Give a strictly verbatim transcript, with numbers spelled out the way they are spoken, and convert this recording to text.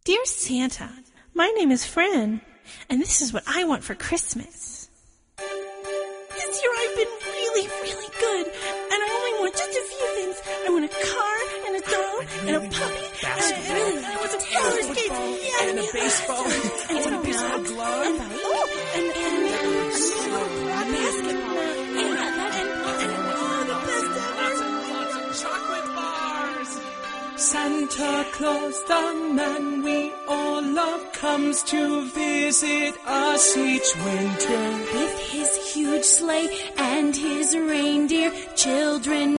Dear Santa, my name is Fran, and this is what I want for Christmas. This year I've been really, really good, and I only want just a few things. I want a car, and a doll, and a puppy, and I really I want some roller skates, yeah, and a baseball, and and a baseball glove, and, oh, and, and, and a basketball, and, and, and, and oh, the best ever. Lots and lots of chocolate bars. Santa Claus, the man we all love, comes to visit us each winter. With his huge sleigh and his reindeer, children